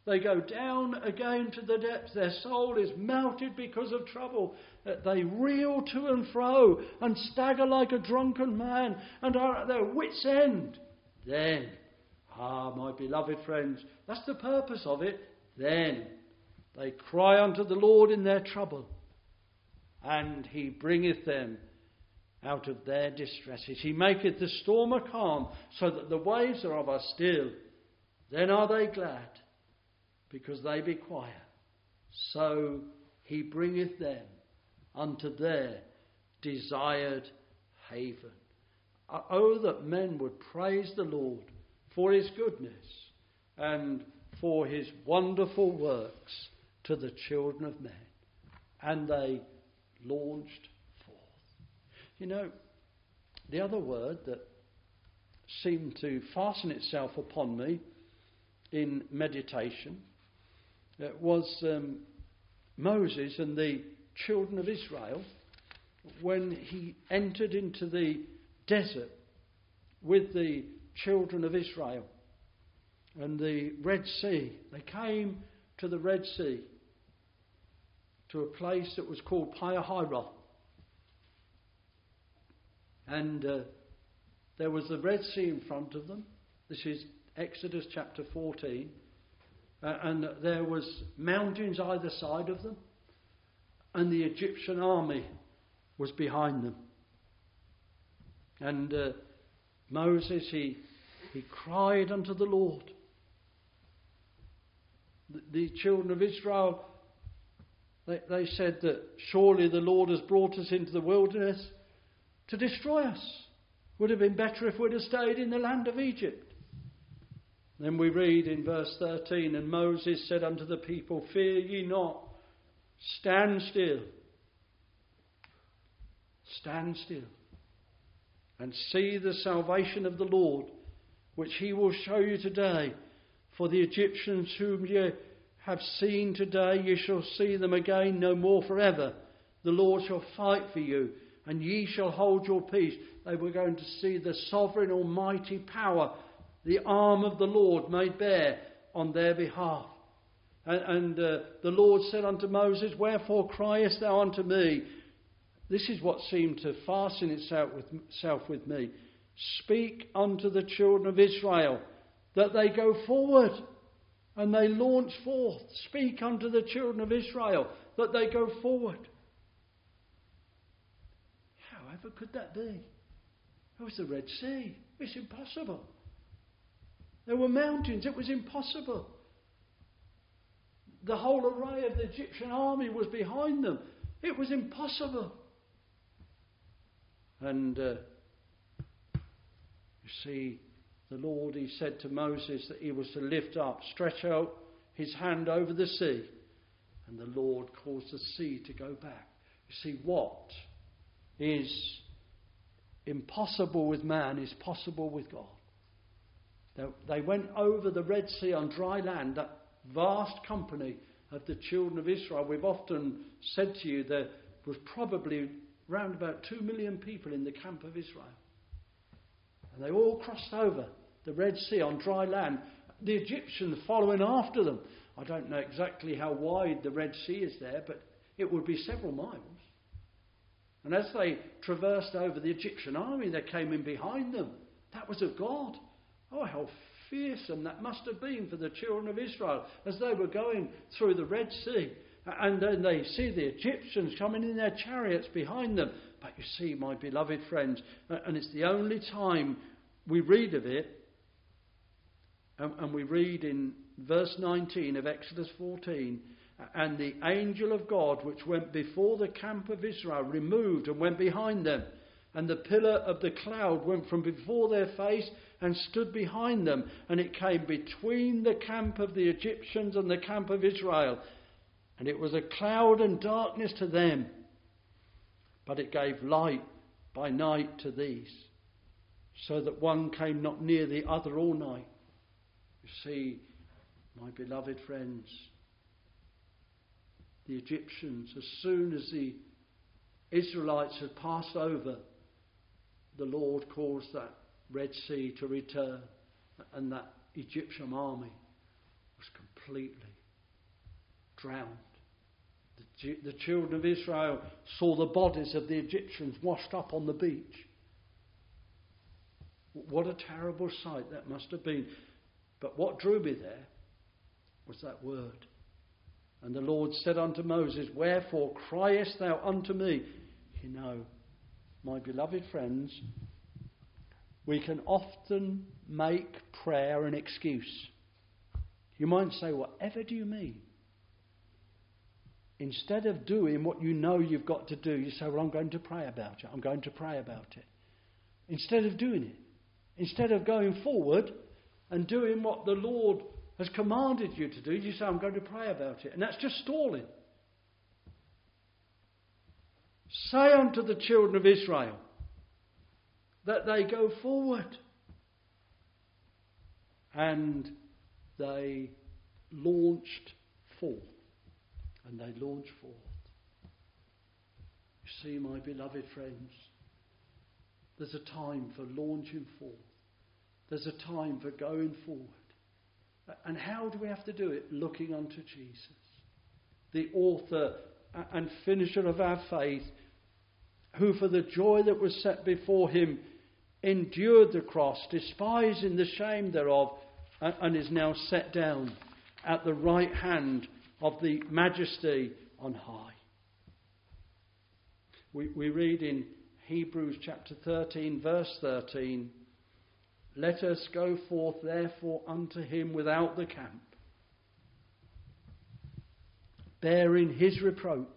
They go down again to the depths. Their soul is melted because of trouble. They reel to and fro and stagger like a drunken man and are at their wits' end. Then, my beloved friends, that's the purpose of it. Then they cry unto the Lord in their trouble, and he bringeth them out of their distresses. He maketh the storm a calm, so that the waves thereof are still. Then are they glad, because they be quiet. So he bringeth them unto their desired haven. Oh, that men would praise the Lord for his goodness and for his wonderful works to the children of men. And they launched forth. You know, the other word that seemed to fasten itself upon me in meditation was Moses and the children of Israel when he entered into the desert with the children of Israel and the Red Sea. They came to the Red Sea, to a place that was called Pi-hahiroth. And there was the Red Sea in front of them. This is Exodus chapter 14. And there was mountains either side of them. And the Egyptian army was behind them. And Moses, he cried unto the Lord. The children of Israel, they said that surely the Lord has brought us into the wilderness to destroy us. Would have been better if we'd have stayed in the land of Egypt. Then we read in verse 13, and Moses said unto the people, fear ye not, stand still. Stand still. And see the salvation of the Lord, which he will show you today. For the Egyptians whom ye have seen today, ye shall see them again no more forever. The Lord shall fight for you, and ye shall hold your peace. They were going to see the sovereign almighty power, the arm of the Lord made bare on their behalf. And the Lord said unto Moses, wherefore criest thou unto me? This is what seemed to fasten itself with me. Speak unto the children of Israel that they go forward. And they launch forth. Speak unto the children of Israel that they go forward. However could that be? It was the Red Sea. It's impossible. There were mountains. It was impossible. The whole array of the Egyptian army was behind them. It was impossible. And you see, the Lord, he said to Moses that he was to lift up, stretch out his hand over the sea. And the Lord caused the sea to go back. You see, what is impossible with man is possible with God. They went over the Red Sea on dry land, that vast company of the children of Israel. We've often said to you there was probably round about 2 million people in the camp of Israel. And they all crossed over the Red Sea on dry land. The Egyptians following after them. I don't know exactly how wide the Red Sea is there, but it would be several miles. And as they traversed over the Egyptian army, they came in behind them. That was of God. Oh, how fearsome that must have been for the children of Israel as they were going through the Red Sea. And then they see the Egyptians coming in their chariots behind them. But you see, my beloved friends, and it's the only time we read of it, and we read in verse 19 of Exodus 14, and the angel of God which went before the camp of Israel removed and went behind them. And the pillar of the cloud went from before their face and stood behind them. And it came between the camp of the Egyptians and the camp of Israel. And it was a cloud and darkness to them, but it gave light by night to these, so that one came not near the other all night. You see, my beloved friends, the Egyptians, as soon as the Israelites had passed over, the Lord caused that Red Sea to return, and that Egyptian army was completely drowned. The children of Israel saw the bodies of the Egyptians washed up on the beach. What a terrible sight that must have been. But what drew me there was that word. And the Lord said unto Moses, wherefore criest thou unto me? You know, my beloved friends, we can often make prayer an excuse. You might say, whatever do you mean? Instead of doing what you know you've got to do, you say, well, I'm going to pray about it. I'm going to pray about it. Instead of doing it. Instead of going forward and doing what the Lord has commanded you to do, you say, I'm going to pray about it. And that's just stalling. Say unto the children of Israel that they go forward. And they launched forth. And they launched forth. You see, my beloved friends, there's a time for launching forth. There's a time for going forward. And how do we have to do it? Looking unto Jesus, the author and finisher of our faith, who for the joy that was set before him endured the cross, despising the shame thereof, and is now set down at the right hand of the Majesty on high. We read in Hebrews chapter 13, verse 13, let us go forth therefore unto him without the camp, bearing his reproach.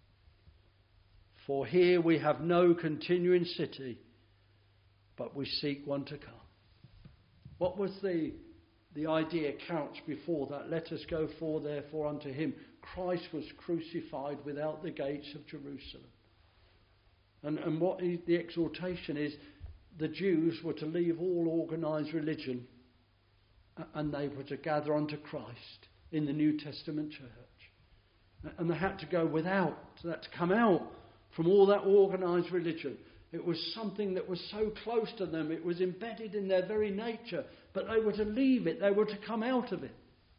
For here we have no continuing city, but we seek one to come. What was the idea couched before that? Let us go forth therefore unto him. Christ was crucified without the gates of Jerusalem. And what the exhortation is, the Jews were to leave all organised religion and they were to gather unto Christ in the New Testament church. And they had to go without, they had to come out from all that organised religion. It was something that was so close to them, it was embedded in their very nature, but they were to leave it, they were to come out of it.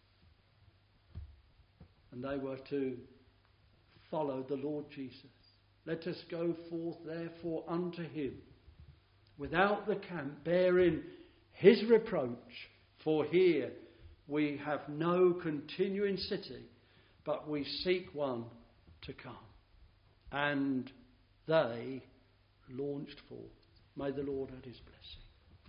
And they were to follow the Lord Jesus. Let us go forth therefore unto him, without the camp, bearing his reproach. For here we have no continuing city, but we seek one to come. And they launched forth. May the Lord add his blessing.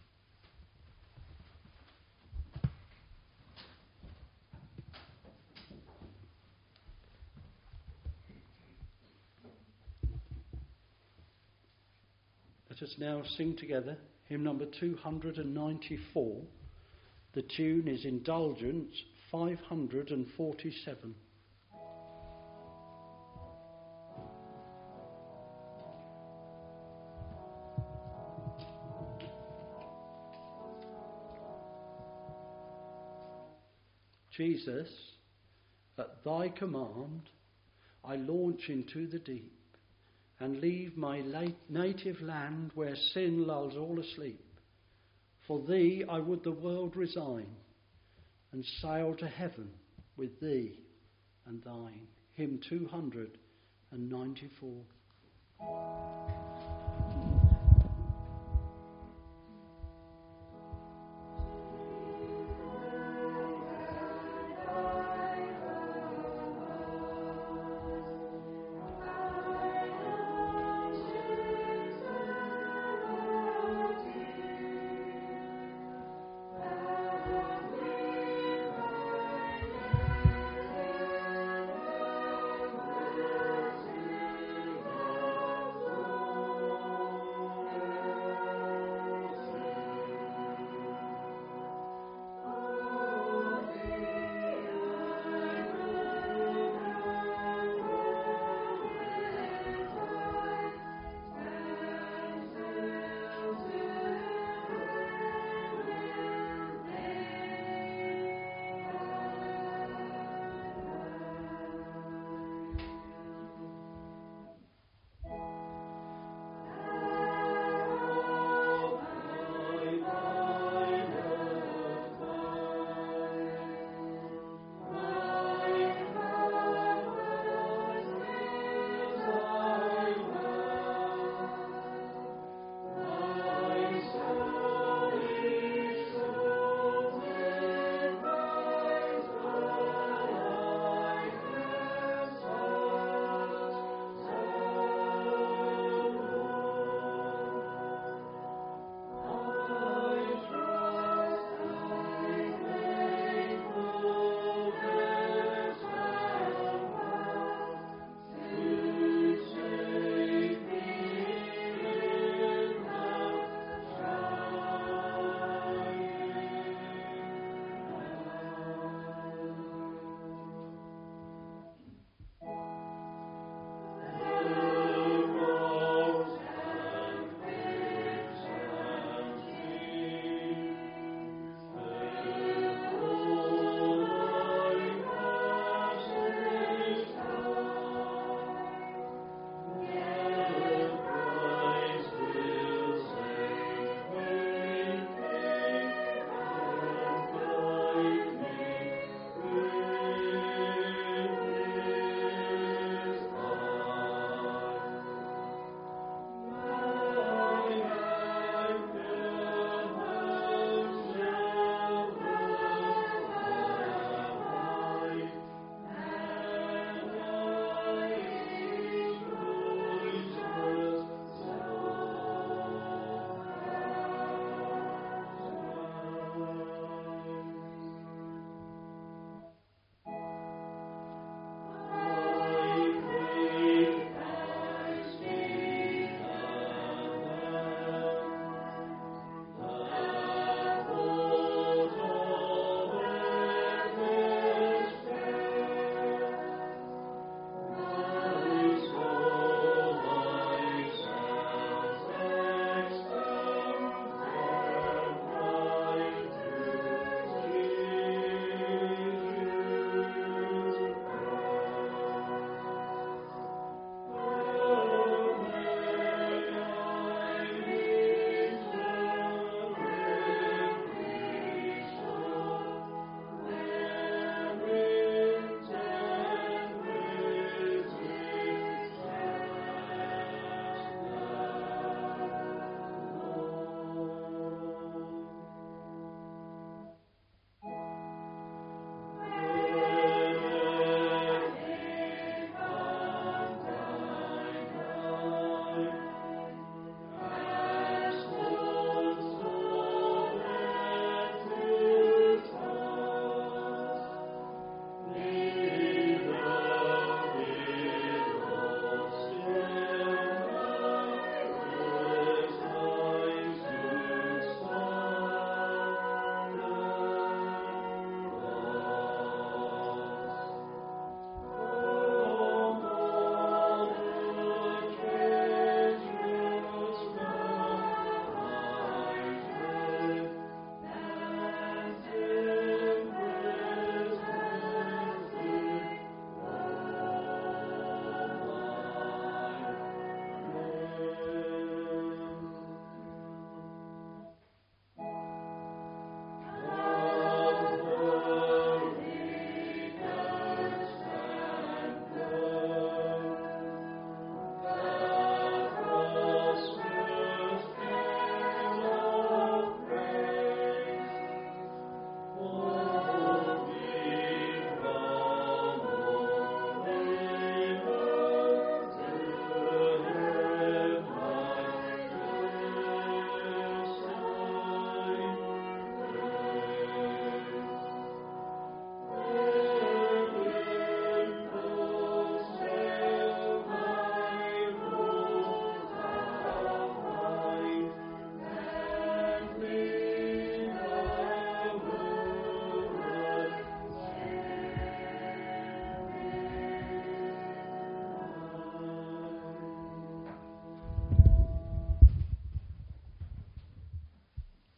Let us now sing together hymn number 294. The tune is Indulgence 547. Jesus, at thy command, I launch into the deep and leave my native land where sin lulls all asleep. For thee I would the world resign and sail to heaven with thee and thine. Hymn 294.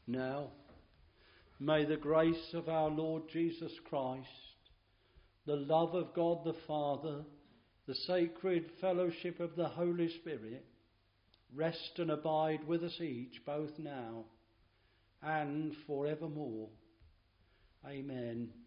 Now, may the grace of our Lord Jesus Christ, the love of God the Father, the sacred fellowship of the Holy Spirit, rest and abide with us each, both now and forevermore. Amen.